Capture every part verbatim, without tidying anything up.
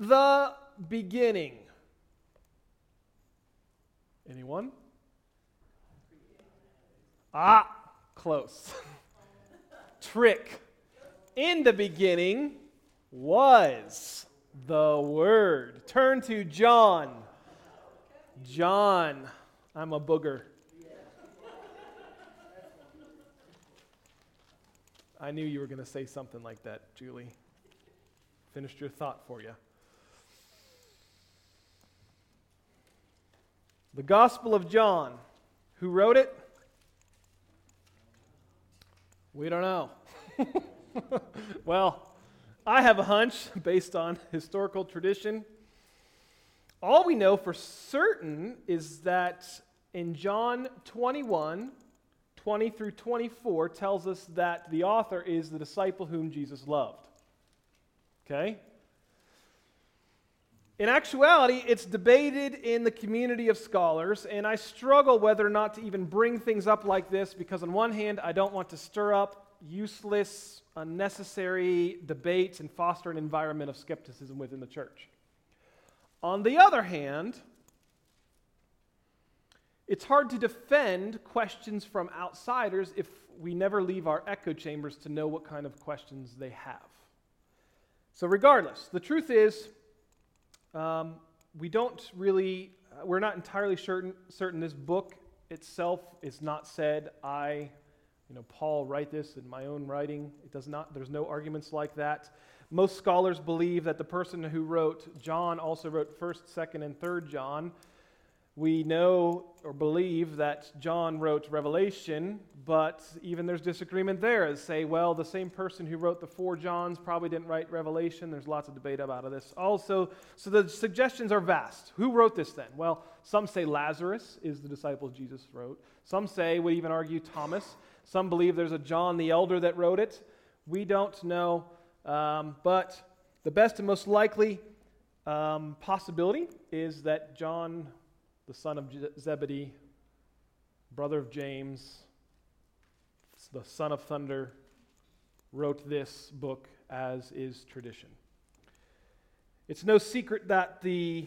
the beginning. Anyone? Ah, close. Trick. In the beginning was the Word. Turn to John. John. I'm a booger. I knew you were going to say something like that, Julie. Finished your thought for you. The Gospel of John. Who wrote it? We don't know. Well, I have a hunch based on historical tradition. All we know for certain is that in John twenty-one, twenty through twenty-four tells us that the author is the disciple whom Jesus loved. Okay? In actuality, it's debated in the community of scholars, and I struggle whether or not to even bring things up like this because on one hand, I don't want to stir up useless, unnecessary debates and foster an environment of skepticism within the church. On the other hand, it's hard to defend questions from outsiders if we never leave our echo chambers to know what kind of questions they have. So regardless, the truth is, um, we don't really, uh, we're not entirely certain, certain this book itself is not said, I, you know, Paul write this in my own writing. It does not, there's no arguments like that. Most scholars believe that the person who wrote John also wrote first, second, and third John. We know or believe that John wrote Revelation, but even there's disagreement there as say, well, the same person who wrote the four Johns probably didn't write Revelation. There's lots of debate about this also. So the suggestions are vast. Who wrote this then? Well, some say Lazarus is the disciple Jesus wrote. Some say, would even argue Thomas. Some believe there's a John the Elder that wrote it. We don't know. Um, but the best and most likely um, possibility is that John, the son of Zebedee, brother of James, the son of thunder, wrote this book as is tradition. It's no secret that the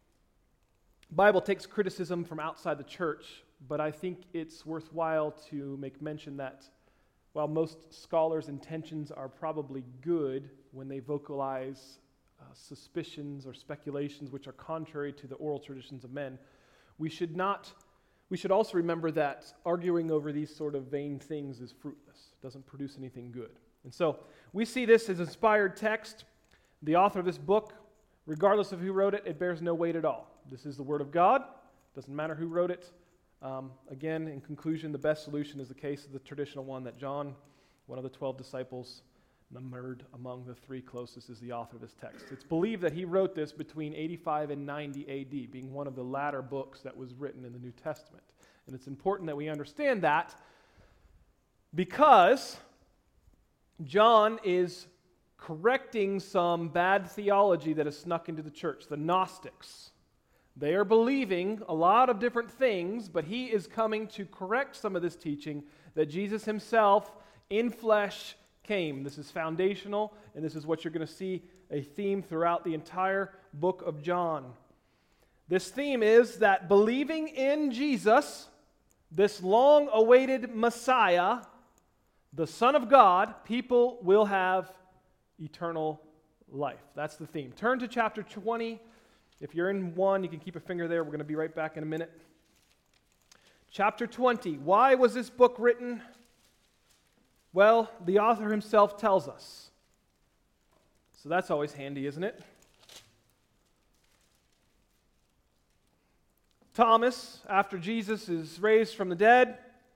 Bible takes criticism from outside the church, but I think it's worthwhile to make mention that while most scholars' intentions are probably good when they vocalize uh, suspicions or speculations which are contrary to the oral traditions of men, we should not, we should also remember that arguing over these sort of vain things is fruitless. It doesn't produce anything good. And so we see this as inspired text. The author of this book, regardless of who wrote it, it bears no weight at all. This is the Word of God. Doesn't matter who wrote it. Um, again, in conclusion, the best solution is the case of the traditional one that John, one of the twelve disciples, numbered among the three closest, is the author of this text. It's believed that he wrote this between eighty-five and ninety A D, being one of the latter books that was written in the New Testament. And it's important that we understand that because John is correcting some bad theology that has snuck into the church, the Gnostics. They are believing a lot of different things, but he is coming to correct some of this teaching that Jesus himself in flesh came. This is foundational, and this is what you're going to see a theme throughout the entire book of John. This theme is that believing in Jesus, this long-awaited Messiah, the Son of God, people will have eternal life. That's the theme. Turn to chapter twenty. If you're in one, you can keep a finger there. We're going to be right back in a minute. Chapter twenty. Why was this book written? Well, the author himself tells us. So that's always handy, isn't it? Thomas, after Jesus is raised from the dead,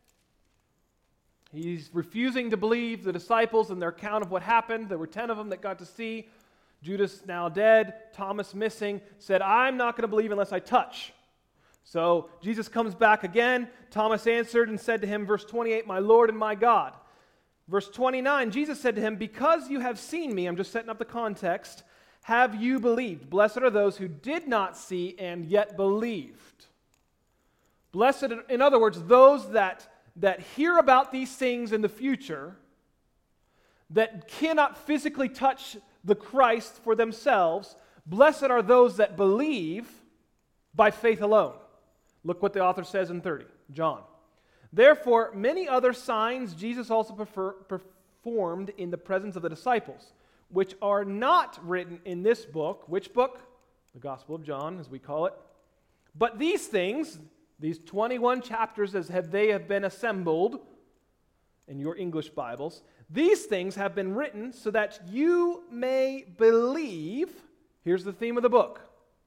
he's refusing to believe the disciples and their account of what happened. There were ten of them that got to see. Judas now dead, Thomas missing, said, I'm not going to believe unless I touch. So Jesus comes back again. Thomas answered and said to him, verse twenty-eight, my Lord and my God. Verse twenty-nine, Jesus said to him, because you have seen me, I'm just setting up the context, have you believed? Blessed are those who did not see and yet believed. Blessed, in other words, those that, that hear about these things in the future, that cannot physically touch the Christ for themselves, Blessed are those that believe by faith alone. Look what the author says in thirty, John. Therefore, many other signs Jesus also prefer, performed in the presence of the disciples, which are not written in this book. Which book? The Gospel of John, as we call it. But these things, these twenty-one chapters as have they have been assembled in your English Bibles, these things have been written so that you may believe, here's the theme of the book,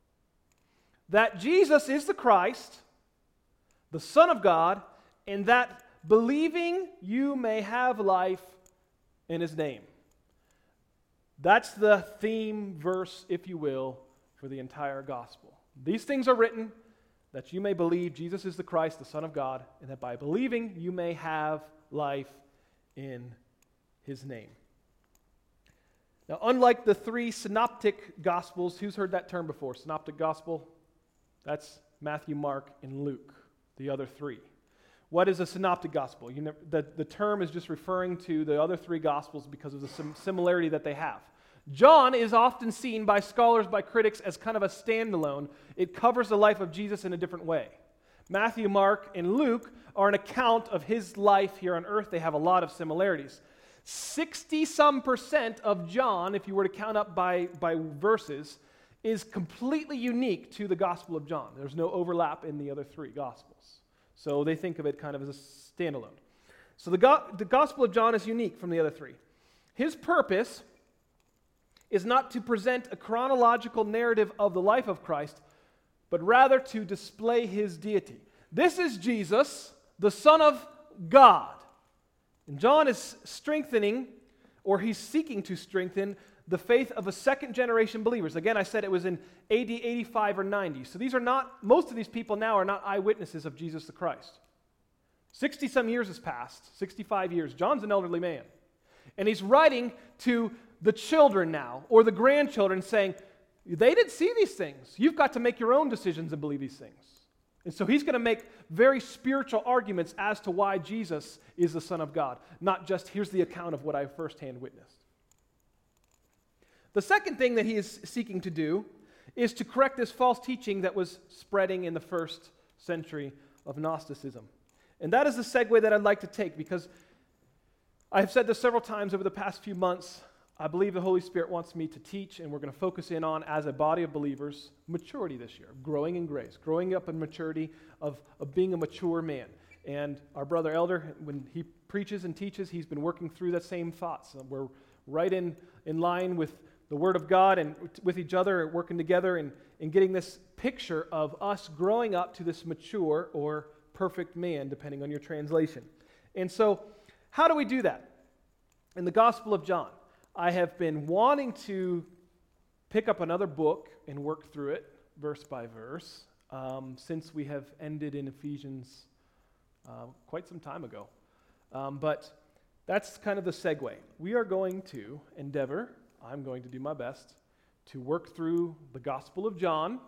that Jesus is the Christ, the Son of God, and that believing you may have life in His name. That's the theme verse, if you will, for the entire gospel. These things are written that you may believe Jesus is the Christ, the Son of God, and that by believing you may have life in His name. Now, unlike the three synoptic gospels, who's heard that term before? Synoptic gospel? That's Matthew, Mark, and Luke, the other three. What is a synoptic gospel? You know, the, the term is just referring to the other three gospels because of the sim- similarity that they have. John is often seen by scholars, by critics, as kind of a standalone. It covers the life of Jesus in a different way. Matthew, Mark, and Luke are an account of His life here on earth. They have a lot of similarities. sixty-some percent of John, if you were to count up by, by verses, is completely unique to the Gospel of John. There's no overlap in the other three Gospels. So they think of it kind of as a standalone. So the, go- the Gospel of John is unique from the other three. His purpose is not to present a chronological narrative of the life of Christ, but rather to display His deity. This is Jesus, the Son of God. And John is strengthening, or he's seeking to strengthen, the faith of a second generation believers. Again, I said it was in A D eighty-five or ninety. So these are not, most of these people now are not eyewitnesses of Jesus the Christ. sixty-some years has passed, sixty-five years. John's an elderly man. And he's writing to the children now, or the grandchildren, saying, they didn't see these things. You've got to make your own decisions and believe these things. And so he's going to make very spiritual arguments as to why Jesus is the Son of God, not just here's the account of what I firsthand witnessed. The second thing that he is seeking to do is to correct this false teaching that was spreading in the first century of Gnosticism. And that is the segue that I'd like to take, because I've said this several times over the past few months. I believe the Holy Spirit wants me to teach, and we're going to focus in on, as a body of believers, maturity this year, growing in grace, growing up in maturity of, of being a mature man. And our brother Elder, when he preaches and teaches, he's been working through the same thoughts. We're right in, in line with the Word of God and with each other, working together and, and getting this picture of us growing up to this mature or perfect man, depending on your translation. And so, how do we do that? In the Gospel of John, I have been wanting to pick up another book and work through it, verse by verse, um, since we have ended in Ephesians uh, quite some time ago. Um, but that's kind of the segue. We are going to endeavor, I'm going to do my best, to work through the Gospel of John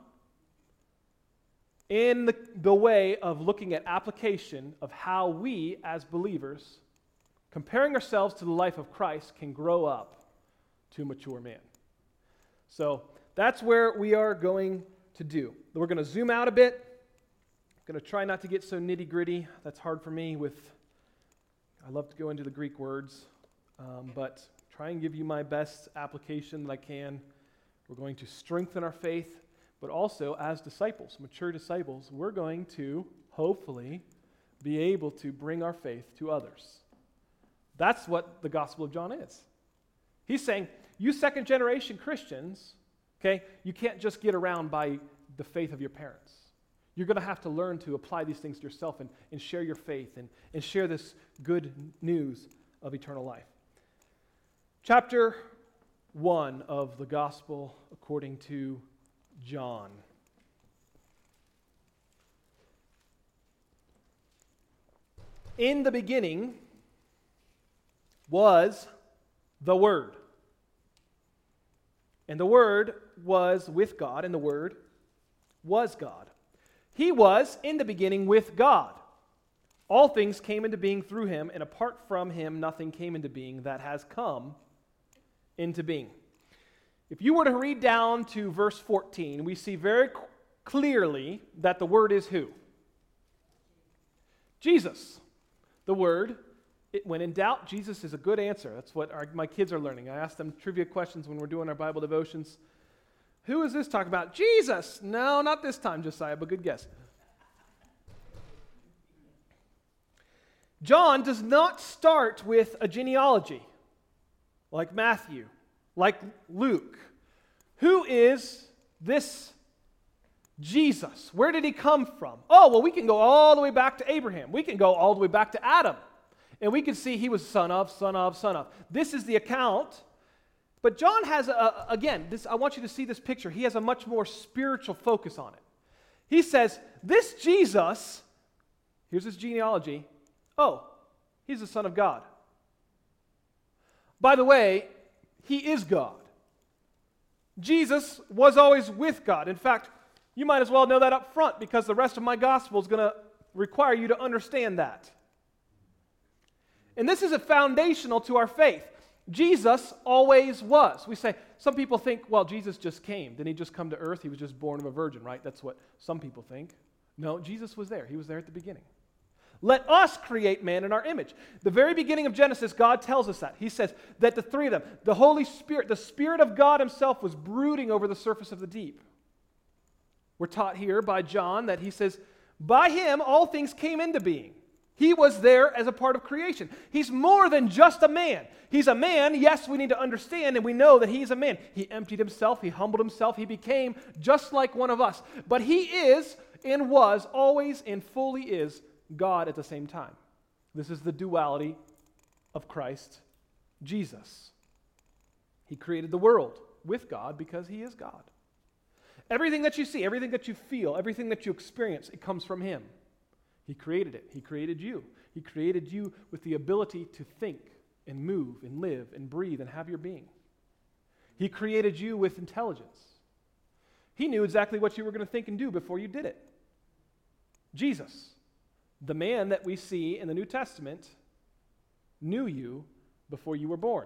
in the, the way of looking at application of how we, as believers, comparing ourselves to the life of Christ, can grow up to a mature man. So that's where we are going to do. We're going to zoom out a bit. I'm going to try not to get so nitty-gritty. That's hard for me with, I love to go into the Greek words, um, but try and give you my best application that I can. We're going to strengthen our faith, but also as disciples, mature disciples, we're going to hopefully be able to bring our faith to others. That's what the Gospel of John is. He's saying, you second generation Christians, okay, you can't just get around by the faith of your parents. You're going to have to learn to apply these things to yourself and, and share your faith and, and share this good news of eternal life. Chapter one of the Gospel according to John. In the beginning was the Word. And the Word was with God, and the Word was God. He was in the beginning with God. All things came into being through him, and apart from him, nothing came into being that has come into being. If you were to read down to verse fourteen, we see very c- clearly that the word is who? Jesus. The word, it, when in doubt, Jesus is a good answer. That's what our, my kids are learning. I ask them trivia questions when we're doing our Bible devotions. Who is this talking about? Jesus. No, not this time, Josiah, but good guess. John does not start with a genealogy like Matthew, like Luke. Who is this Jesus? Where did he come from? Oh, well, we can go all the way back to Abraham. We can go all the way back to Adam. And we can see he was son of, son of, son of. This is the account. But John has, a, again, this, I want you to see this picture. He has a much more spiritual focus on it. He says, this Jesus, here's his genealogy. Oh, he's the Son of God. By the way, he is God. Jesus was always with God. In fact, you might as well know that up front because the rest of my gospel is going to require you to understand that. And this is a foundational to our faith. Jesus always was. We say, some people think, well, Jesus just came. Didn't he just come to earth? He was just born of a virgin, right? That's what some people think. No, Jesus was there. He was there at the beginning. Let us create man in our image. The very beginning of Genesis, God tells us that. He says that the three of them, the Holy Spirit, the Spirit of God himself was brooding over the surface of the deep. We're taught here by John that he says, by him all things came into being. He was there as a part of creation. He's more than just a man. He's a man, yes, we need to understand, and we know that he's a man. He emptied himself, he humbled himself, he became just like one of us. But he is and was always and fully is God at the same time. This is the duality of Christ Jesus. He created the world with God because he is God. Everything that you see, everything that you feel, everything that you experience, it comes from him. He created it. He created you. He created you with the ability to think and move and live and breathe and have your being. He created you with intelligence. He knew exactly what you were going to think and do before you did it. Jesus, the man that we see in the New Testament, knew you before you were born.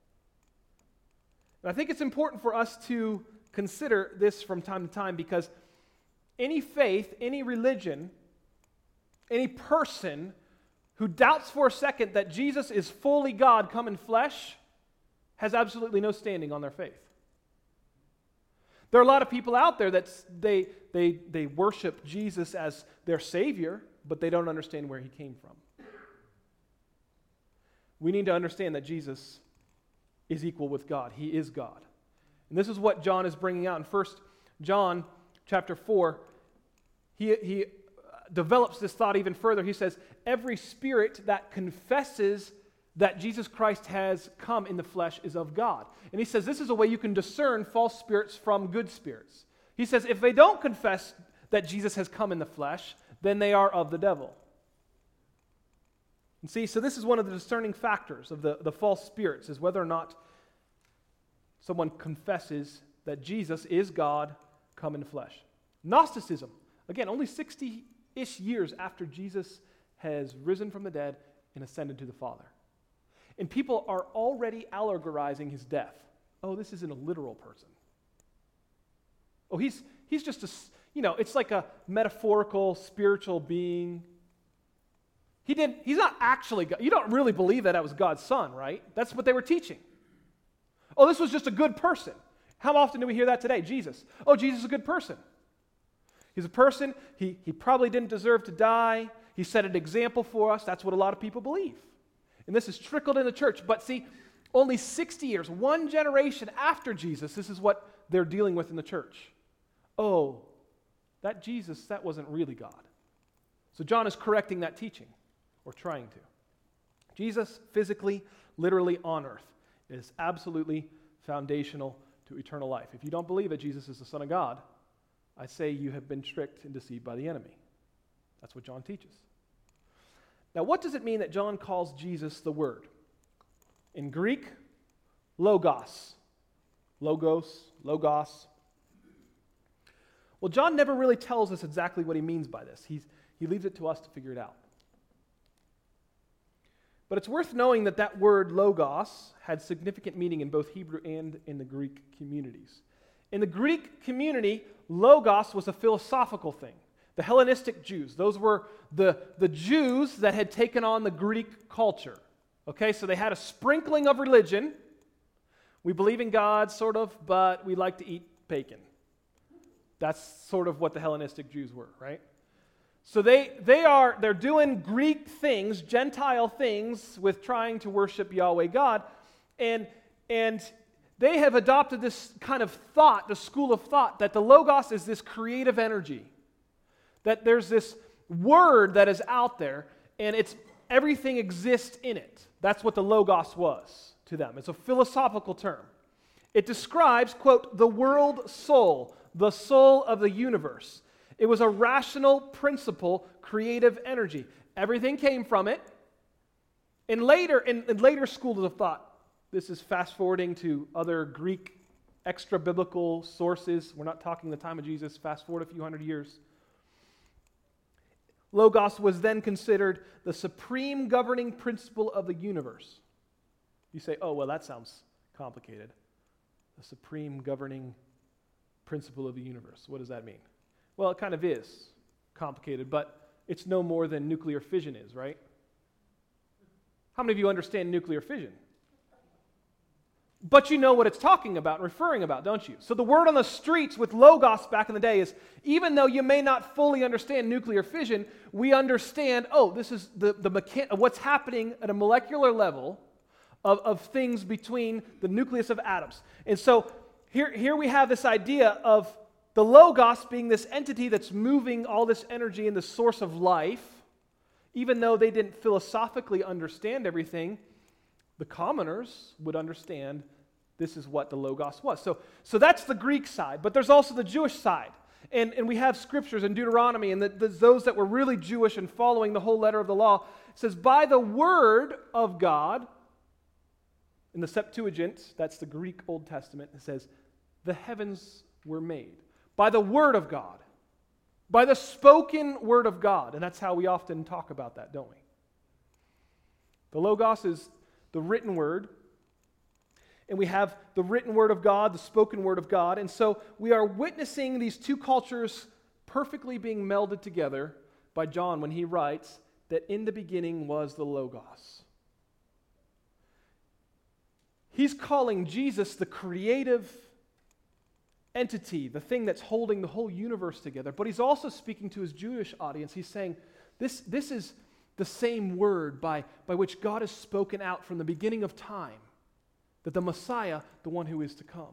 And I think it's important for us to consider this from time to time because any faith, any religion, any person who doubts for a second that Jesus is fully God come in flesh has absolutely no standing on their faith. There are a lot of people out there that they, they, they worship Jesus as their Savior, but they don't understand where he came from. We need to understand that Jesus is equal with God. He is God. And this is what John is bringing out in First John chapter four. He, he develops this thought even further. He says, every spirit that confesses that Jesus Christ has come in the flesh is of God. And he says this is a way you can discern false spirits from good spirits. He says if they don't confess that Jesus has come in the flesh, then they are of the devil. And see, so this is one of the discerning factors of the, the false spirits, is whether or not someone confesses that Jesus is God come in the flesh. Gnosticism, again, only sixty-ish years after Jesus has risen from the dead and ascended to the Father. And people are already allegorizing his death. Oh, this isn't a literal person. Oh, he's he's just a, you know, it's like a metaphorical, spiritual being. He didn't, he's not actually God. You don't really believe that that was God's son, right? That's what they were teaching. Oh, this was just a good person. How often do we hear that today? Jesus. Oh, Jesus is a good person. He's a person, he, he probably didn't deserve to die. He set an example for us. That's what a lot of people believe. And this is trickled in the church. But see, only sixty years, one generation after Jesus, this is what they're dealing with in the church. Oh, that Jesus, that wasn't really God. So John is correcting that teaching, or trying to. Jesus, physically, literally on earth, is absolutely foundational to eternal life. If you don't believe that Jesus is the Son of God, I say you have been tricked and deceived by the enemy. That's what John teaches. Now, what does it mean that John calls Jesus the Word? In Greek, logos. Logos, logos. Well, John never really tells us exactly what he means by this. He's, he leaves it to us to figure it out. But it's worth knowing that that word logos had significant meaning in both Hebrew and in the Greek communities. In the Greek community, logos was a philosophical thing. The Hellenistic Jews, those were the, the Jews that had taken on the Greek culture. Okay, so they had a sprinkling of religion. We believe in God, sort of, but we like to eat bacon. That's sort of what the Hellenistic Jews were, right? So they they are they're doing Greek things, Gentile things, with trying to worship Yahweh God, and and they have adopted this kind of thought, the school of thought, that the Logos is this creative energy, that there's this word that is out there, and it's everything exists in it. That's what the Logos was to them. It's a philosophical term. It describes, quote, the world soul, the soul of the universe. It was a rational principle, creative energy. Everything came from it. And later, in, in later schools of thought, this is fast forwarding to other Greek extra-biblical sources. We're not talking the time of Jesus, fast forward a few hundred years. Logos was then considered the supreme governing principle of the universe. You say, oh, well, that sounds complicated. The supreme governing principle of the universe. What does that mean? Well, it kind of is complicated, but it's no more than nuclear fission is, right? How many of you understand nuclear fission? But you know what it's talking about and referring about, don't you? So the word on the streets with Logos back in the day is, even though you may not fully understand nuclear fission, we understand, oh, this is the, the mechan- what's happening at a molecular level of, of things between the nucleus of atoms. And so here, here we have this idea of the Logos being this entity that's moving all this energy and the source of life. Even though they didn't philosophically understand everything, the commoners would understand this is what the Logos was. So, so that's the Greek side, but there's also the Jewish side. And, and we have scriptures in Deuteronomy, and the, the, those that were really Jewish and following the whole letter of the law, it says, by the word of God, in the Septuagint, that's the Greek Old Testament, it says, the heavens were made. By the word of God. By the spoken word of God. And that's how we often talk about that, don't we? The Logos is the written word. And we have the written word of God, the spoken word of God. And so we are witnessing these two cultures perfectly being melded together by John when he writes that in the beginning was the Logos. He's calling Jesus the creative entity, the thing that's holding the whole universe together. But he's also speaking to his Jewish audience. He's saying, this, this is the same word by, by which God has spoken out from the beginning of time, that the Messiah, the one who is to come.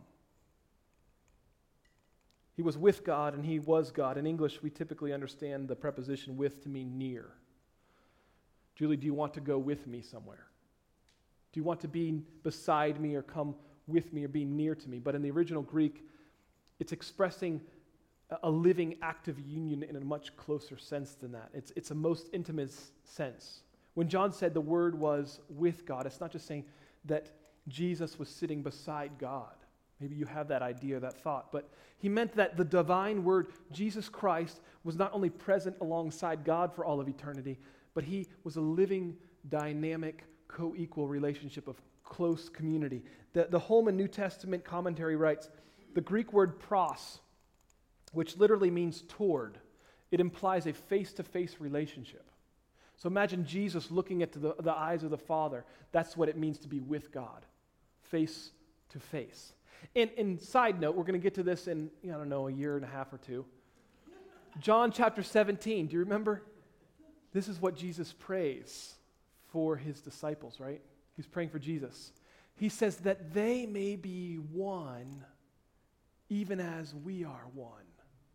He was with God and he was God. In English, we typically understand the preposition with to mean near. Julie, do you want to go with me somewhere? Do you want to be beside me or come with me or be near to me? But in the original Greek, it's expressing a living, active union in a much closer sense than that. It's, it's a most intimate sense. When John said the Word was with God, it's not just saying that Jesus was sitting beside God. Maybe you have that idea, that thought. But he meant that the divine Word, Jesus Christ, was not only present alongside God for all of eternity, but he was a living, dynamic, co-equal relationship of close community. The, the Holman New Testament commentary writes, the Greek word pros, which literally means toward, it implies a face-to-face relationship. So imagine Jesus looking at the, the eyes of the Father. That's what it means to be with God, face-to-face. And, and side note, we're going to get to this in, I don't know, a year and a half or two. John chapter seventeen, do you remember? This is what Jesus prays for his disciples, right? He's praying for Jesus. He says that they may be one even as we are one.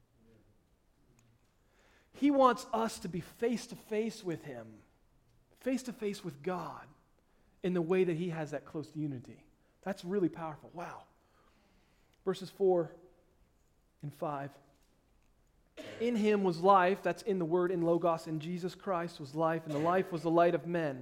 He wants us to be face-to-face with him, face-to-face with God in the way that he has that close unity. That's really powerful. Wow. Verses four and five. In him was life, that's in the word, in Logos, in Jesus Christ was life, and the life was the light of men.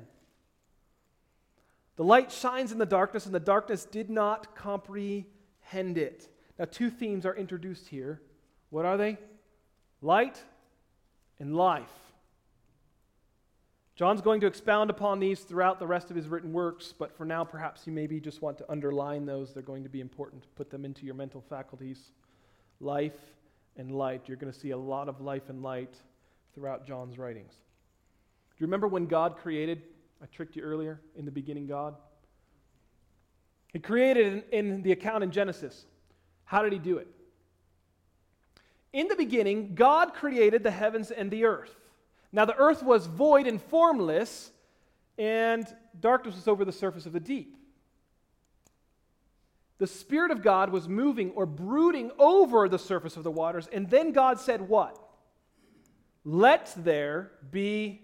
The light shines in the darkness, and the darkness did not comprehend it. Now, two themes are introduced here. What are they? Light and life. John's going to expound upon these throughout the rest of his written works, but for now, perhaps you maybe just want to underline those. They're going to be important to put them into your mental faculties. Life and light. You're going to see a lot of life and light throughout John's writings. Do you remember when God created? I tricked you earlier. In the beginning, God. He created in, in the account in Genesis. How did he do it? In the beginning, God created the heavens and the earth. Now the earth was void and formless, and darkness was over the surface of the deep. The Spirit of God was moving or brooding over the surface of the waters, and then God said what? Let there be...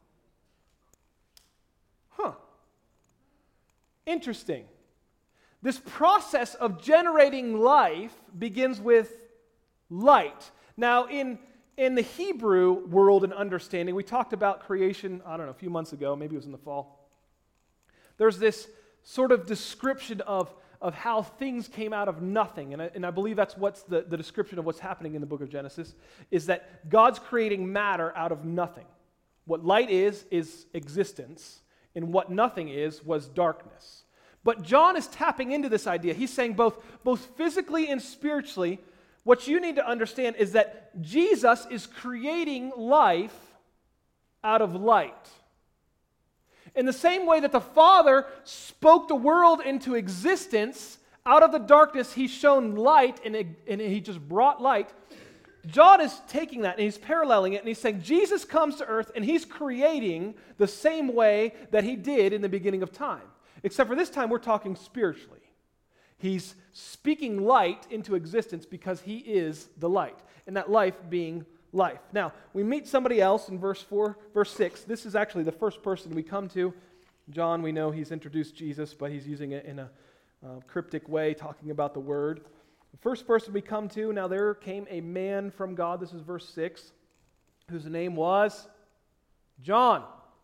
Huh. Interesting. This process of generating life begins with light. Now, in, in the Hebrew world and understanding, we talked about creation, I don't know, a few months ago, maybe it was in the fall. There's this sort of description of, of how things came out of nothing, and I, and I believe that's what's the, the description of what's happening in the book of Genesis, is that God's creating matter out of nothing. What light is, is existence, and what nothing is, was darkness. But John is tapping into this idea. He's saying both, both physically and spiritually, what you need to understand is that Jesus is creating life out of light. In the same way that the Father spoke the world into existence, out of the darkness He's shown light, and, it, and He just brought light. John is taking that and he's paralleling it, and he's saying Jesus comes to earth and He's creating the same way that He did in the beginning of time. Except for this time we're talking spiritually. He's speaking light into existence because He is the light, and that life being life. Now, we meet somebody else in verse four, verse six. This is actually the first person we come to. John, we know he's introduced Jesus, but he's using it in a uh, cryptic way, talking about the Word. The first person we come to, now there came a man from God, this is verse six, whose name was John.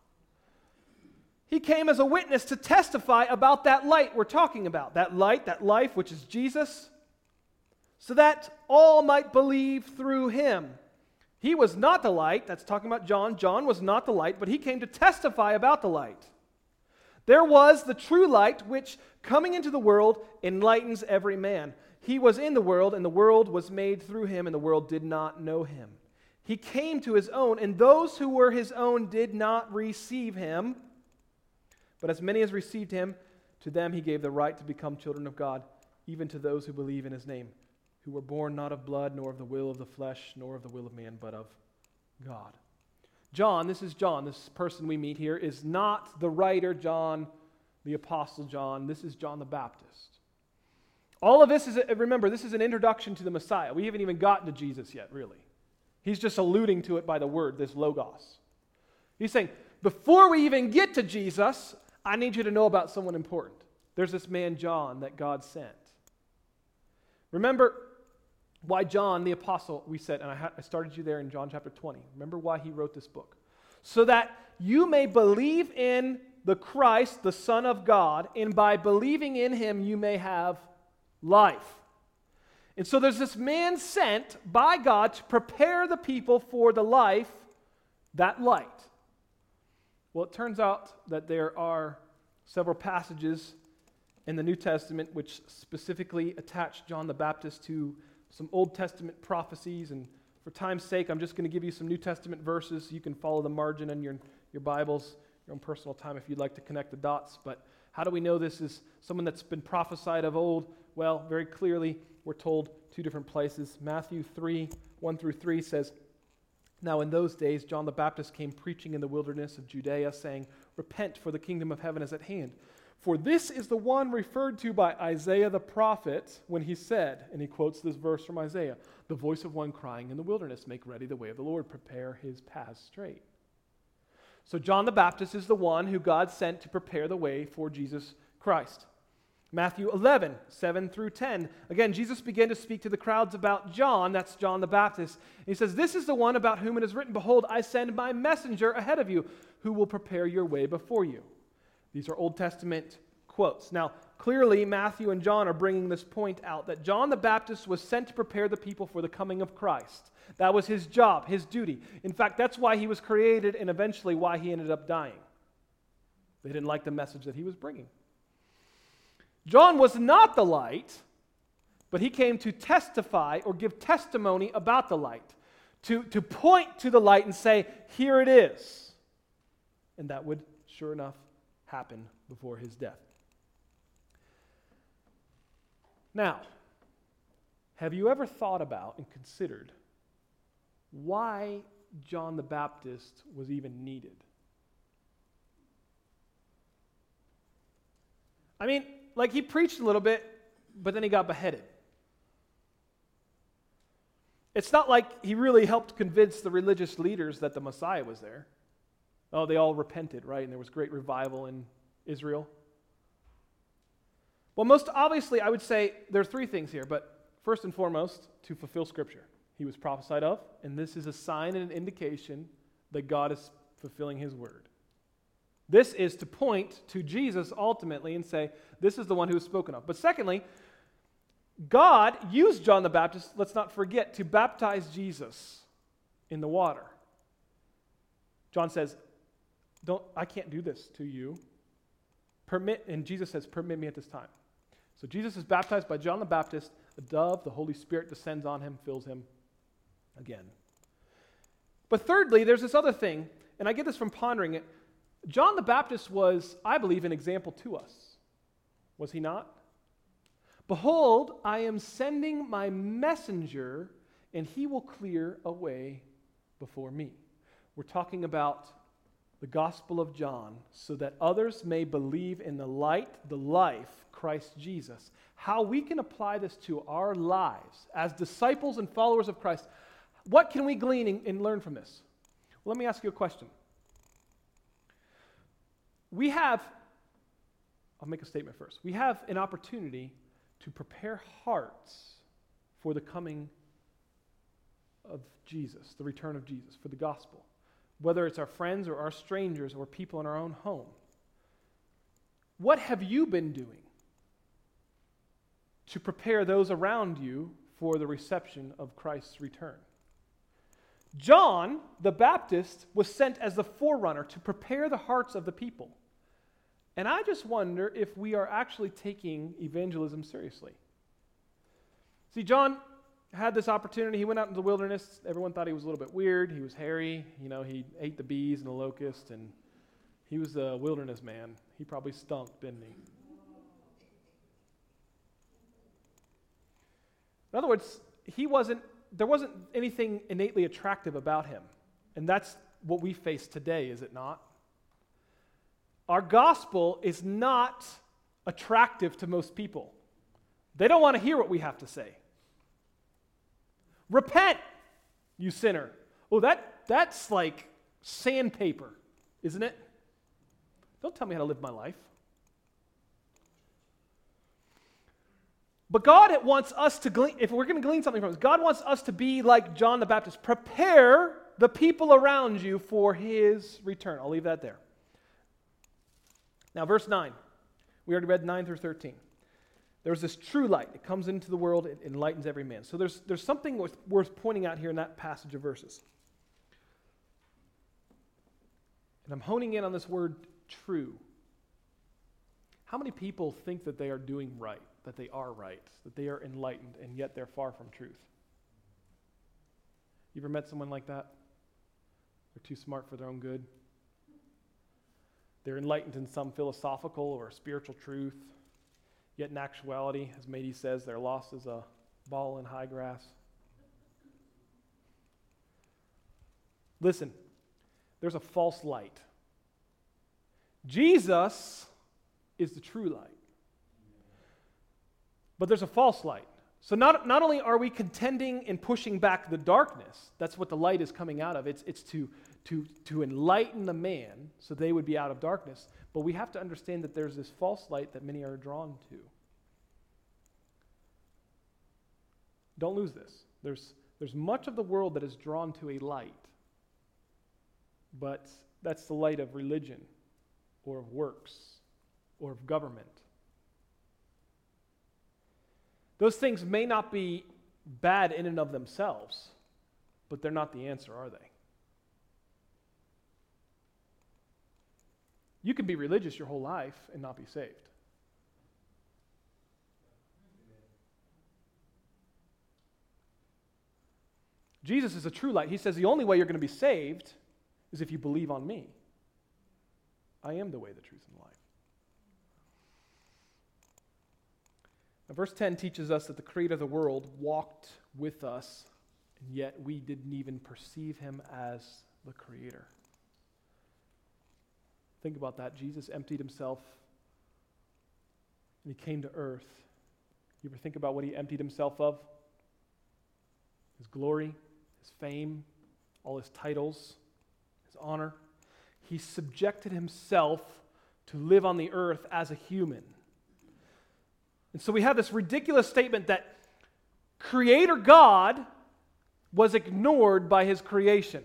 He came as a witness to testify about that light we're talking about, that light, that life, which is Jesus, so that all might believe through Him. He was not the light, that's talking about John. John was not the light, but he came to testify about the light. There was the true light, which, coming into the world, enlightens every man. He was in the world, and the world was made through Him, and the world did not know Him. He came to His own, and those who were His own did not receive Him. But as many as received Him, to them He gave the right to become children of God, even to those who believe in His name, who were born not of blood, nor of the will of the flesh, nor of the will of man, but of God. John, this is John, this person we meet here, is not the writer John, the Apostle John. This is John the Baptist. All of this is, a, remember, this is an introduction to the Messiah. We haven't even gotten to Jesus yet, really. He's just alluding to it by the word, this logos. He's saying, before we even get to Jesus, I need you to know about someone important. There's this man, John, that God sent. Remember why John, the apostle, we said, and I, ha- I started you there in John chapter twenty. Remember why he wrote this book. So that you may believe in the Christ, the Son of God, and by believing in Him, you may have life. And so there's this man sent by God to prepare the people for the life, that light. Well, it turns out that there are several passages in the New Testament which specifically attach John the Baptist to some Old Testament prophecies, and for time's sake, I'm just going to give you some New Testament verses. You can follow the margin in your, your Bibles, your own personal time if you'd like to connect the dots. But how do we know this is someone that's been prophesied of old? Well, very clearly, we're told two different places. Matthew three, one through three says, "Now in those days, John the Baptist came preaching in the wilderness of Judea, saying, 'Repent, for the kingdom of heaven is at hand.' For this is the one referred to by Isaiah the prophet when he said," and he quotes this verse from Isaiah, "'The voice of one crying in the wilderness, make ready the way of the Lord, prepare His paths straight.'" So John the Baptist is the one who God sent to prepare the way for Jesus Christ. Matthew eleven, seven through ten. Again, Jesus began to speak to the crowds about John, that's John the Baptist. And He says, "This is the one about whom it is written, 'Behold, I send my messenger ahead of you, who will prepare your way before you.'" These are Old Testament quotes. Now, Clearly, Matthew and John are bringing this point out, that John the Baptist was sent to prepare the people for the coming of Christ. That was his job, his duty. In fact, that's why he was created and eventually why he ended up dying. They didn't like the message that he was bringing. John was not the light, but he came to testify or give testimony about the light, to, to point to the light and say, here it is. And that would, sure enough, happen before his death. Now, have you ever thought about and considered why John the Baptist was even needed? I mean, like he preached a little bit, but then he got beheaded. It's not like he really helped convince the religious leaders that the Messiah was there. Oh, they all repented, right? And there was great revival in Israel. Well, most obviously, I would say there are three things here, but first and foremost, to fulfill Scripture. He was prophesied of, and this is a sign and an indication that God is fulfilling his word. This is to point to Jesus ultimately and say, this is the one who is spoken of. But secondly, God used John the Baptist, let's not forget, to baptize Jesus in the water. John says, "Don't I can't do this to you. Permit," and Jesus says, "Permit me at this time." So Jesus is baptized by John the Baptist. A dove, the Holy Spirit descends on him, fills him again. But thirdly, there's this other thing, and I get this from pondering it. John the Baptist was, I believe, an example to us. Was he not? "Behold, I am sending my messenger, and he will clear a way before me." We're talking about the Gospel of John, so that others may believe in the light, the life, Christ Jesus. How we can apply this to our lives as disciples and followers of Christ. What can we glean and learn from this? Well, let me ask you a question. We have, I'll make a statement first. We have an opportunity to prepare hearts for the coming of Jesus, the return of Jesus, for the gospel. Whether it's our friends or our strangers or people in our own home. What have you been doing to prepare those around you for the reception of Christ's return? John the Baptist was sent as the forerunner to prepare the hearts of the people. And I just wonder if we are actually taking evangelism seriously. See, John had this opportunity. He went out into the wilderness. Everyone thought he was a little bit weird. He was hairy. You know, he ate the bees and the locusts, and he was a wilderness man. He probably stunk, didn't he? In other words, he wasn't, there wasn't anything innately attractive about him. And that's what we face today, is it not? Our gospel is not attractive to most people. They don't want to hear what we have to say. Repent, you sinner. Oh, that that's like sandpaper, isn't it? Don't tell me how to live my life. But God wants us to glean, if we're going to glean something from this, God wants us to be like John the Baptist. Prepare the people around you for his return. I'll leave that there. Now, verse nine. We already read nine through thirteen. There's this true light. It comes into the world. It enlightens every man. So there's, there's something worth, worth pointing out here in that passage of verses. And I'm honing in on this word true. How many people think that they are doing right, that they are right, that they are enlightened, and yet they're far from truth? You ever met someone like that? They're too smart for their own good. They're enlightened in some philosophical or spiritual truth. Yet in actuality, as Mady says, they're lost as a ball in high grass. Listen, there's a false light. Jesus is the true light. But there's a false light. So not, not only are we contending and pushing back the darkness, that's what the light is coming out of. It's, it's to, to, to enlighten the man so they would be out of darkness. But we have to understand that there's this false light that many are drawn to. Don't lose this. There's, there's much of the world that is drawn to a light. But that's the light of religion or of works or of government. Those things may not be bad in and of themselves, but they're not the answer, are they? You can be religious your whole life and not be saved. Jesus is a true light. He says the only way you're going to be saved is if you believe on me. I am the way, the truth, and the life. Now, verse ten teaches us that the Creator of the world walked with us, and yet we didn't even perceive him as the Creator. Think about that. Jesus emptied himself, and he came to earth. You ever think about what he emptied himself of? His glory, his fame, all his titles, his honor. He subjected himself to live on the earth as a human. And so we have this ridiculous statement that Creator God was ignored by his creation.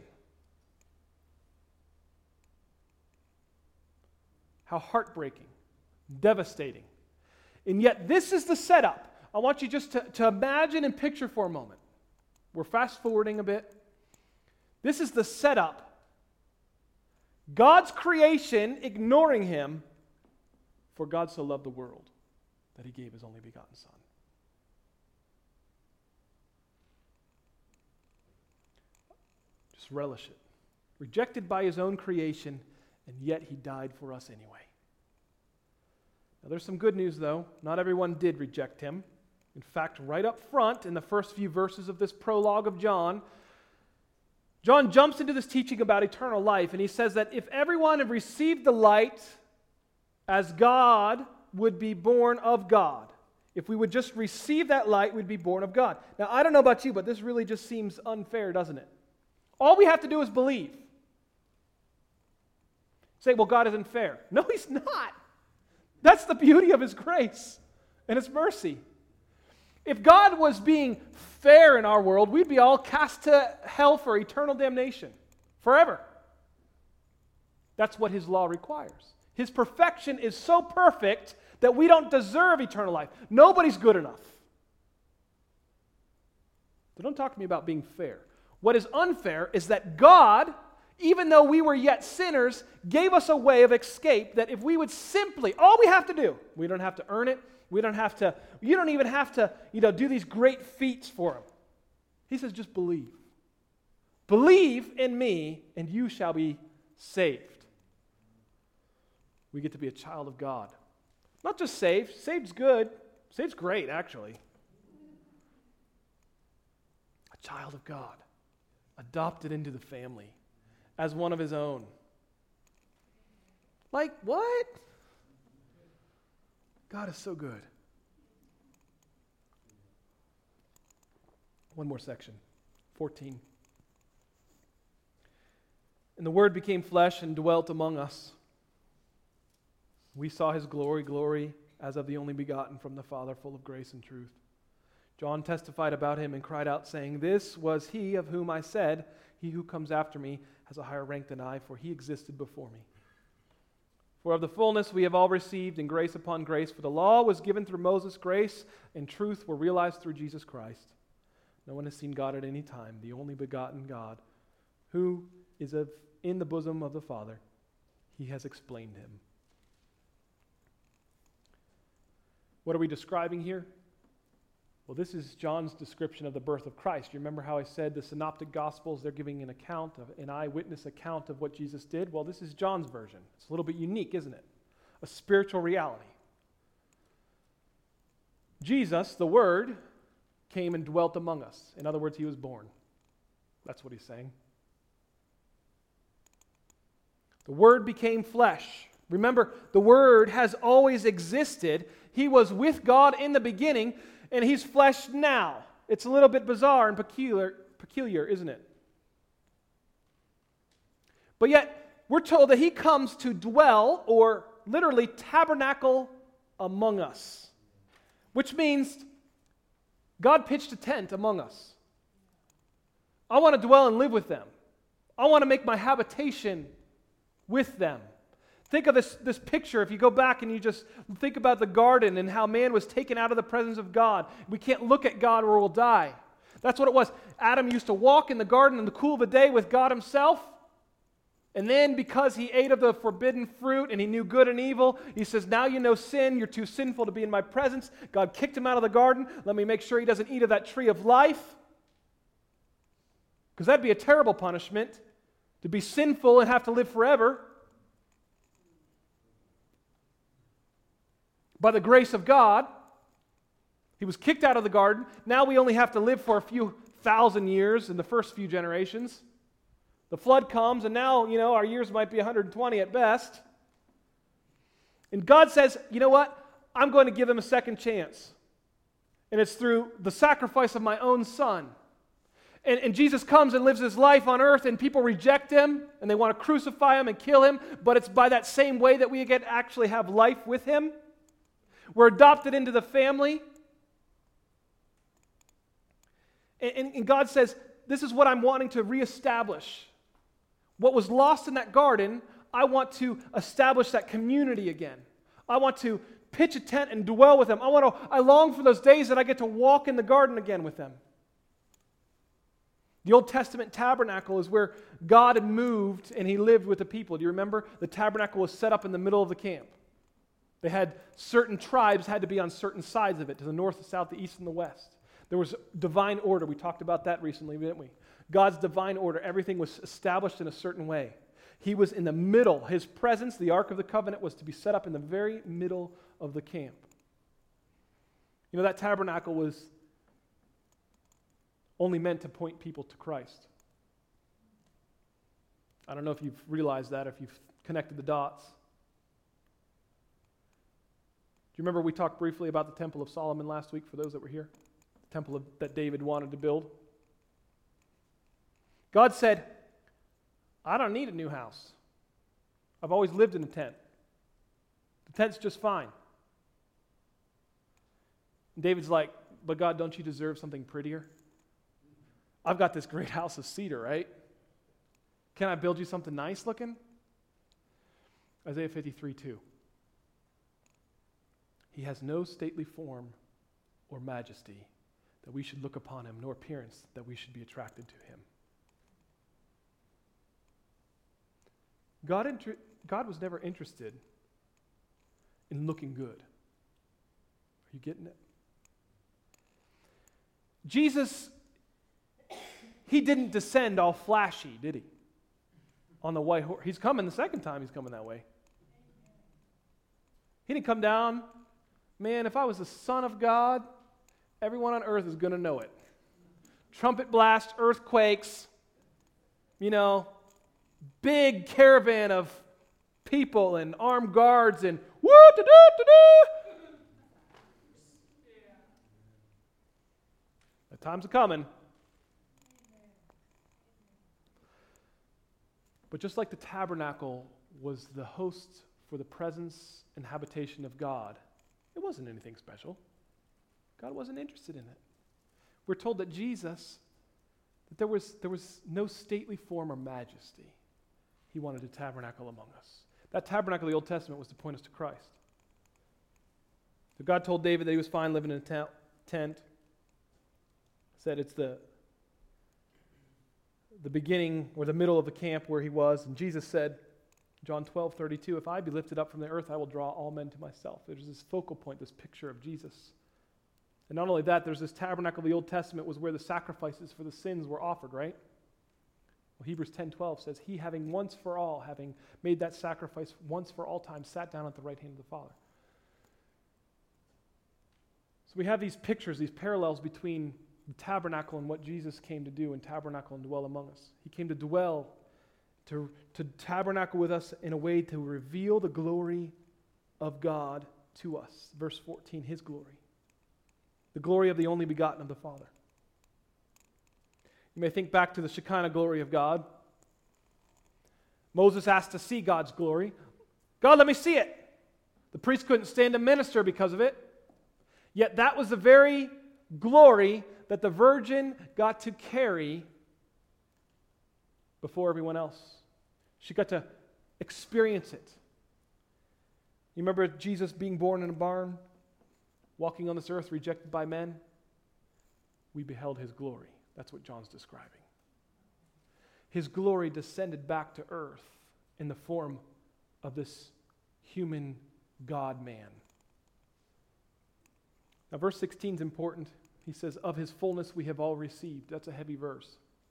How heartbreaking, devastating. And yet this is the setup. I want you just to, to imagine and picture for a moment. We're fast forwarding a bit. This is the setup. God's creation ignoring him, for God so loved the world that he gave his only begotten Son. Just relish it. Rejected by his own creation, and yet he died for us anyway. Now there's some good news though. Not everyone did reject him. In fact, right up front in the first few verses of this prologue of John, John jumps into this teaching about eternal life, and he says that if everyone had received the light as God would be born of God, if we would just receive that light, we'd be born of God. Now, I don't know about you, but this really just seems unfair, doesn't it? All we have to do is believe. Say, well, God isn't fair. No, he's not. That's the beauty of his grace and his mercy. If God was being fair in our world, we'd be all cast to hell for eternal damnation, forever. That's what his law requires. His perfection is so perfect that we don't deserve eternal life. Nobody's good enough. So don't talk to me about being fair. What is unfair is that God, even though we were yet sinners, gave us a way of escape that if we would simply, all we have to do, we don't have to earn it, we don't have to, you don't even have to, you know, do these great feats for him. He says, just believe. Believe in me, and you shall be saved. We get to be a child of God. Not just saved. Saved's good. Saved's great, actually. A child of God. Adopted into the family as one of his own. Like, what? God is so good. One more section, fourteen. And the Word became flesh and dwelt among us. We saw his glory, glory as of the only begotten from the Father, full of grace and truth. John testified about him and cried out, saying, this was he of whom I said, he who comes after me has a higher rank than I, for he existed before me. For of the fullness we have all received, and grace upon grace. For the law was given through Moses, grace and truth were realized through Jesus Christ. No one has seen God at any time, the only begotten God, who is of, in the bosom of the Father. He has explained him. What are we describing here? Well, this is John's description of the birth of Christ. You remember how I said the Synoptic Gospels, they're giving an account, of an eyewitness account of what Jesus did? Well, this is John's version. It's a little bit unique, isn't it? A spiritual reality. Jesus, the Word, came and dwelt among us. In other words, he was born. That's what he's saying. The Word became flesh. Remember, the Word has always existed. He was with God in the beginning, and he's flesh now. It's a little bit bizarre and peculiar, peculiar, isn't it? But yet, we're told that he comes to dwell, or literally tabernacle among us. Which means God pitched a tent among us. I want to dwell and live with them. I want to make my habitation with them. Think of this, this picture. If you go back and you just think about the garden and how man was taken out of the presence of God. We can't look at God or we'll die. That's what it was. Adam used to walk in the garden in the cool of the day with God himself. And then because he ate of the forbidden fruit and he knew good and evil, he says, now you know sin, you're too sinful to be in my presence. God kicked him out of the garden. Let me make sure he doesn't eat of that tree of life. Because that'd be a terrible punishment, to be sinful and have to live forever. By the grace of God, he was kicked out of the garden. Now we only have to live for a few thousand years in the first few generations. The flood comes, and now, you know, our years might be one hundred twenty at best. And God says, you know what? I'm going to give them a second chance. And it's through the sacrifice of my own son. And, and Jesus comes and lives his life on earth, and people reject him, and they want to crucify him and kill him, but it's by that same way that we get to actually have life with him. We're adopted into the family. And, and, and God says, this is what I'm wanting to reestablish. What was lost in that garden, I want to establish that community again. I want to pitch a tent and dwell with them. I want to, I long for those days that I get to walk in the garden again with them. The Old Testament tabernacle is where God had moved and he lived with the people. Do you remember? The tabernacle was set up in the middle of the camp. They had certain tribes had to be on certain sides of it, to the north, the south, the east, and the west. There was divine order. We talked about that recently, didn't we? God's divine order. Everything was established in a certain way. He was in the middle. His presence, the Ark of the Covenant, was to be set up in the very middle of the camp. You know, that tabernacle was only meant to point people to Christ. I don't know if you've realized that, if you've connected the dots. Do you remember we talked briefly about the Temple of Solomon last week, for those that were here? The temple of, that David wanted to build. God said, I don't need a new house. I've always lived in a tent. The tent's just fine. And David's like, but God, don't you deserve something prettier? I've got this great house of cedar, right? Can I build you something nice looking? Isaiah fifty-three two. He has no stately form or majesty that we should look upon him, nor appearance that we should be attracted to him. God, inter- God was never interested in looking good. Are you getting it? Jesus, he didn't descend all flashy, did he? On the white horse. He's coming the second time he's coming that way. He didn't come down. Man, if I was the Son of God, everyone on earth is going to know it. Trumpet blast, earthquakes, you know, big caravan of people and armed guards and woo-da-da-da-da. The time's a coming. But just like the tabernacle was the host for the presence and habitation of God, it wasn't anything special. God wasn't interested in it. We're told that Jesus, that there was, there was no stately form or majesty. He wanted to tabernacle among us. That tabernacle of the Old Testament was to point us to Christ. So God told David that he was fine living in a tent. Said it's the, the beginning or the middle of the camp where he was. And Jesus said, John twelve thirty-two, if I be lifted up from the earth, I will draw all men to myself. There's this focal point, this picture of Jesus. And not only that, there's this tabernacle of the Old Testament was where the sacrifices for the sins were offered, right? Well, Hebrews ten twelve says, he having once for all, having made that sacrifice once for all time, sat down at the right hand of the Father. So we have these pictures, these parallels between the tabernacle and what Jesus came to do and tabernacle and dwell among us. He came to dwell To, to tabernacle with us in a way to reveal the glory of God to us. Verse fourteen, his glory. The glory of the only begotten of the Father. You may think back to the Shekinah glory of God. Moses asked to see God's glory. God, let me see it. The priest couldn't stand to minister because of it. Yet that was the very glory that the virgin got to carry before everyone else. She got to experience it. You remember Jesus being born in a barn, walking on this earth, rejected by men? We beheld his glory. That's what John's describing. His glory descended back to earth in the form of this human God-man. Now, verse sixteen is important. He says, of his fullness we have all received. That's a heavy verse.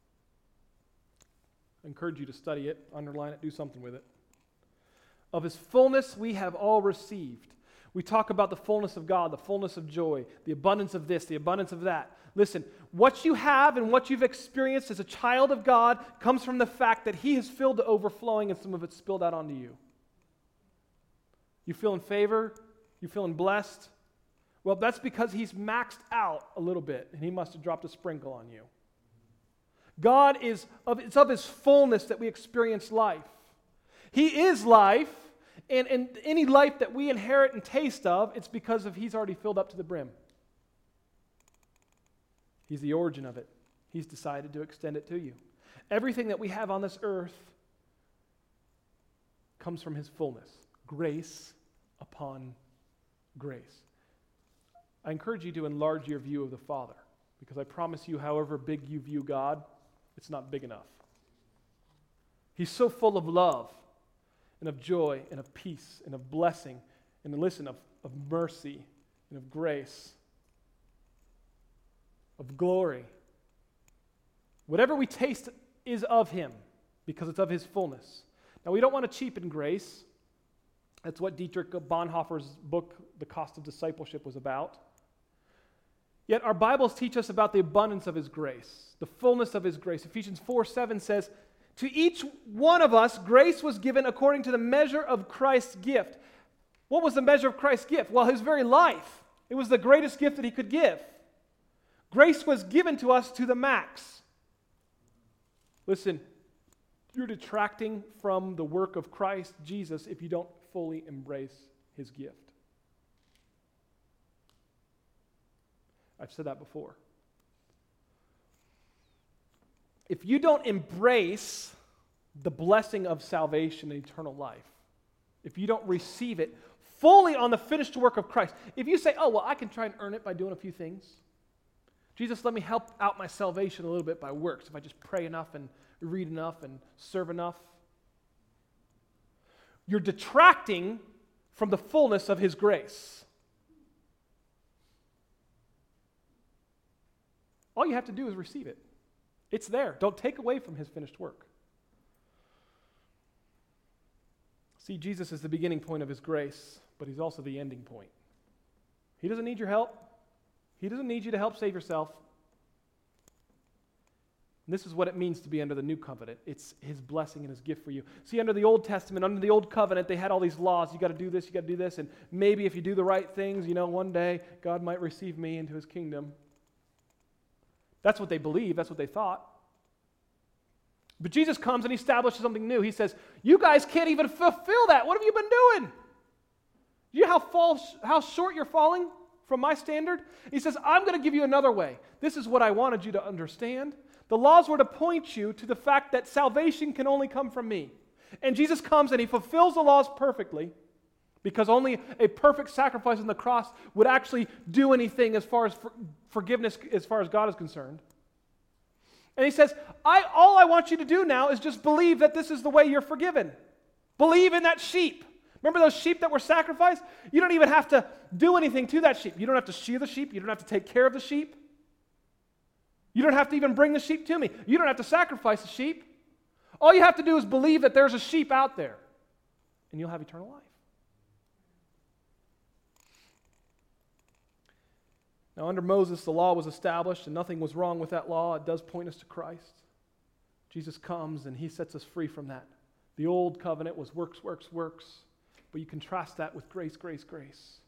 I encourage you to study it, underline it, do something with it. Of his fullness we have all received. We talk about the fullness of God, the fullness of joy, the abundance of this, the abundance of that. Listen, what you have and what you've experienced as a child of God comes from the fact that he has filled to overflowing and some of it spilled out onto you. You feeling favor? You feeling blessed? Well, that's because he's maxed out a little bit and he must have dropped a sprinkle on you. God is, of, it's of his fullness that we experience life. He is life, and, and any life that we inherit and taste of, it's because of he's already filled up to the brim. He's the origin of it. He's decided to extend it to you. Everything that we have on this earth comes from his fullness. Grace upon grace. I encourage you to enlarge your view of the Father, because I promise you, however big you view God, it's not big enough. He's so full of love and of joy and of peace and of blessing and, listen, of, of mercy and of grace, of glory. Whatever we taste is of him because it's of his fullness. Now, we don't want to cheapen grace. That's what Dietrich Bonhoeffer's book, The Cost of Discipleship, was about. Yet our Bibles teach us about the abundance of his grace, the fullness of his grace. Ephesians four seven says, to each one of us, grace was given according to the measure of Christ's gift. What was the measure of Christ's gift? Well, his very life. It was the greatest gift that he could give. Grace was given to us to the max. Listen, you're detracting from the work of Christ Jesus if you don't fully embrace his gift. I've said that before. If you don't embrace the blessing of salvation and eternal life, if you don't receive it fully on the finished work of Christ, if you say, oh, well, I can try and earn it by doing a few things. Jesus, let me help out my salvation a little bit by works, if I just pray enough and read enough and serve enough. You're detracting from the fullness of his grace. All you have to do is receive it. It's there. Don't take away from his finished work. See, Jesus is the beginning point of his grace, but he's also the ending point. He doesn't need your help. He doesn't need you to help save yourself. And this is what it means to be under the new covenant. It's his blessing and his gift for you. See, under the Old Testament, under the Old Covenant, they had all these laws. You got to do this, you got to do this, and maybe if you do the right things, you know, one day God might receive me into his kingdom. That's what they believed. That's what they thought. But Jesus comes and he establishes something new. He says, you guys can't even fulfill that. What have you been doing? Do you know how, fall, how short you're falling from my standard? He says, I'm going to give you another way. This is what I wanted you to understand. The laws were to point you to the fact that salvation can only come from me. And Jesus comes and he fulfills the laws perfectly, because only a perfect sacrifice on the cross would actually do anything as far as for, forgiveness, as far as God is concerned. And he says, I, all I want you to do now is just believe that this is the way you're forgiven. Believe in that sheep. Remember those sheep that were sacrificed? You don't even have to do anything to that sheep. You don't have to shear the sheep. You don't have to take care of the sheep. You don't have to even bring the sheep to me. You don't have to sacrifice the sheep. All you have to do is believe that there's a sheep out there, and you'll have eternal life. Now, under Moses, the law was established, and nothing was wrong with that law. It does point us to Christ. Jesus comes, and he sets us free from that. The old covenant was works, works, works, but you contrast that with grace, grace, grace.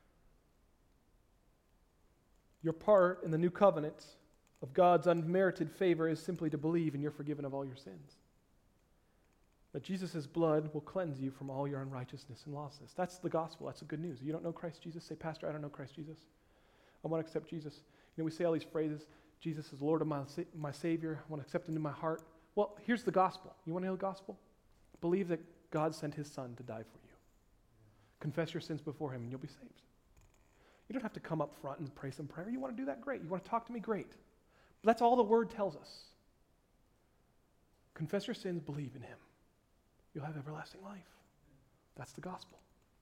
Your part in the new covenant of God's unmerited favor is simply to believe, and you're forgiven of all your sins. That Jesus' blood will cleanse you from all your unrighteousness and lawlessness. That's the gospel. That's the good news. You don't know Christ Jesus? Say, Pastor, I don't know Christ Jesus. I want to accept Jesus. You know, we say all these phrases, Jesus is Lord of my, my Savior. I want to accept him into my heart. Well, here's the gospel. You want to know the gospel? Believe that God sent his son to die for you. Confess your sins before him and you'll be saved. You don't have to come up front and pray some prayer. You want to do that? Great. You want to talk to me? Great. But that's all the word tells us. Confess your sins, believe in him. You'll have everlasting life. That's the gospel.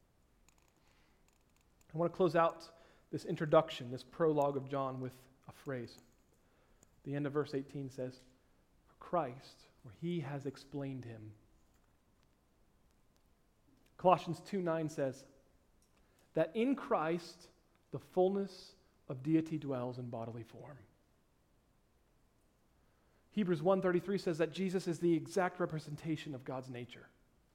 I want to close out this introduction, this prologue of John with a phrase. The end of verse eighteen says, for Christ, where he has explained him. Colossians two nine says that in Christ the fullness of deity dwells in bodily form. Hebrews one thirty-three says that Jesus is the exact representation of God's nature.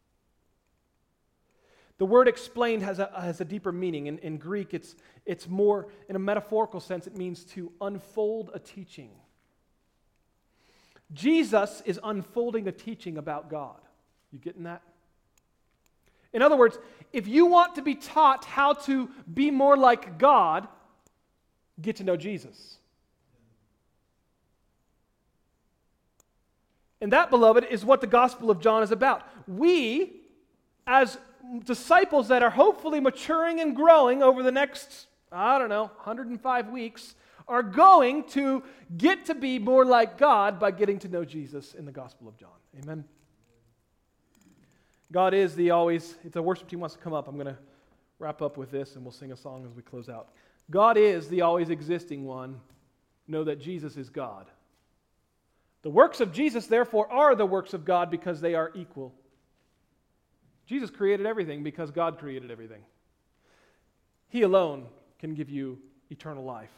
The word explained has a, has a deeper meaning. In, in Greek, it's, it's more, in a metaphorical sense, it means to unfold a teaching. Jesus is unfolding a teaching about God. You getting that? In other words, if you want to be taught how to be more like God, get to know Jesus. And that, beloved, is what the Gospel of John is about. We, as disciples that are hopefully maturing and growing over the next, I don't know, one hundred five weeks, are going to get to be more like God by getting to know Jesus in the Gospel of John. Amen? God is the always, if the worship team wants to come up, I'm going to wrap up with this and we'll sing a song as we close out. God is the always existing one. Know that Jesus is God. The works of Jesus, therefore, are the works of God because they are equal. Jesus created everything because God created everything. He alone can give you eternal life.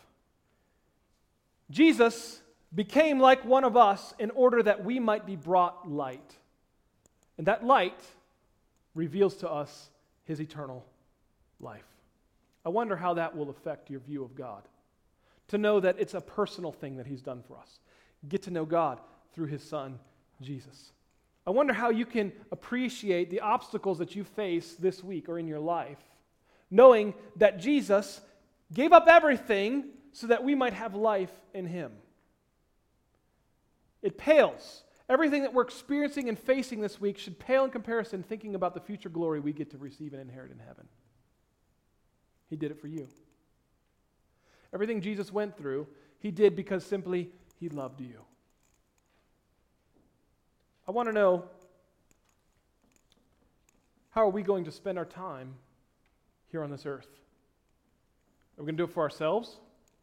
Jesus became like one of us in order that we might be brought light. And that light reveals to us his eternal life. I wonder how that will affect your view of God. To know that it's a personal thing that he's done for us. Get to know God through his son, Jesus. I wonder how you can appreciate the obstacles that you face this week or in your life, knowing that Jesus gave up everything so that we might have life in him. It pales. Everything that we're experiencing and facing this week should pale in comparison thinking about the future glory we get to receive and inherit in heaven. He did it for you. Everything Jesus went through, he did because simply he loved you. I want to know, how are we going to spend our time here on this earth? Are we going to do it for ourselves?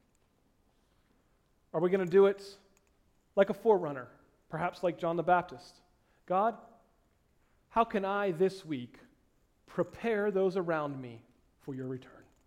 Are we going to do it like a forerunner, perhaps like John the Baptist? God, how can I this week prepare those around me for your return?